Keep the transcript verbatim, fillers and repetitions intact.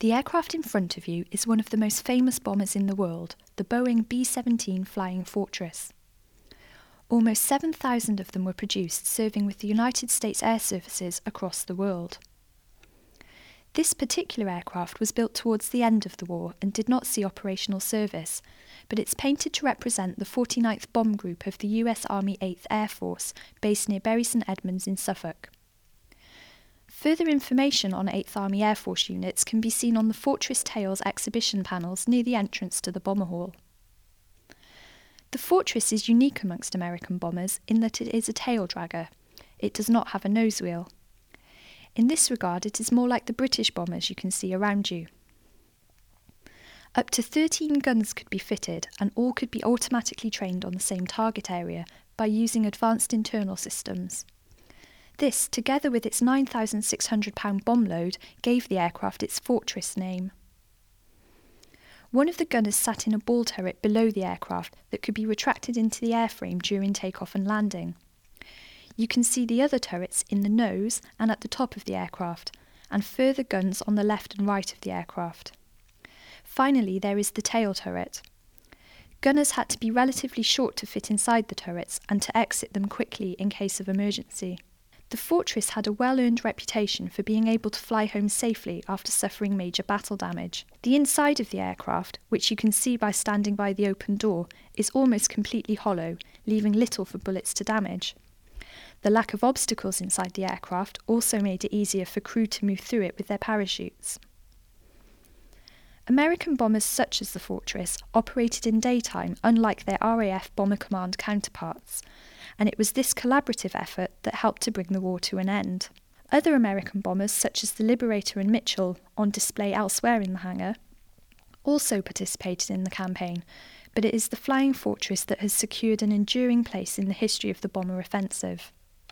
The aircraft in front of you is one of the most famous bombers in the world, the Boeing B seventeen Flying Fortress. Almost seven thousand of them were produced, serving with the United States Air Services across the world. This particular aircraft was built towards the end of the war and did not see operational service, but it's painted to represent the forty-ninth Bomb Group of the U S Army eighth Air Force, based near Bury St Edmunds in Suffolk. Further information on eighth Army Air Force units can be seen on the Fortress Tales exhibition panels near the entrance to the bomber hall. The Fortress is unique amongst American bombers in that it is a tail dragger. It does not have a nose wheel. In this regard, it is more like the British bombers you can see around you. Up to thirteen guns could be fitted, and all could be automatically trained on the same target area by using advanced internal systems. This, together with its nine thousand six hundred pound bomb load, gave the aircraft its Fortress name. One of the gunners sat in a ball turret below the aircraft that could be retracted into the airframe during takeoff and landing. You can see the other turrets in the nose and at the top of the aircraft, and further guns on the left and right of the aircraft. Finally, there is the tail turret. Gunners had to be relatively short to fit inside the turrets and to exit them quickly in case of emergency. The Fortress had a well-earned reputation for being able to fly home safely after suffering major battle damage. The inside of the aircraft, which you can see by standing by the open door, is almost completely hollow, leaving little for bullets to damage. The lack of obstacles inside the aircraft also made it easier for crew to move through it with their parachutes. American bombers such as the Fortress operated in daytime unlike their R A F Bomber Command counterparts, and it was this collaborative effort that helped to bring the war to an end. Other American bombers such as the Liberator and Mitchell, on display elsewhere in the hangar, also participated in the campaign, but it is the Flying Fortress that has secured an enduring place in the history of the bomber offensive.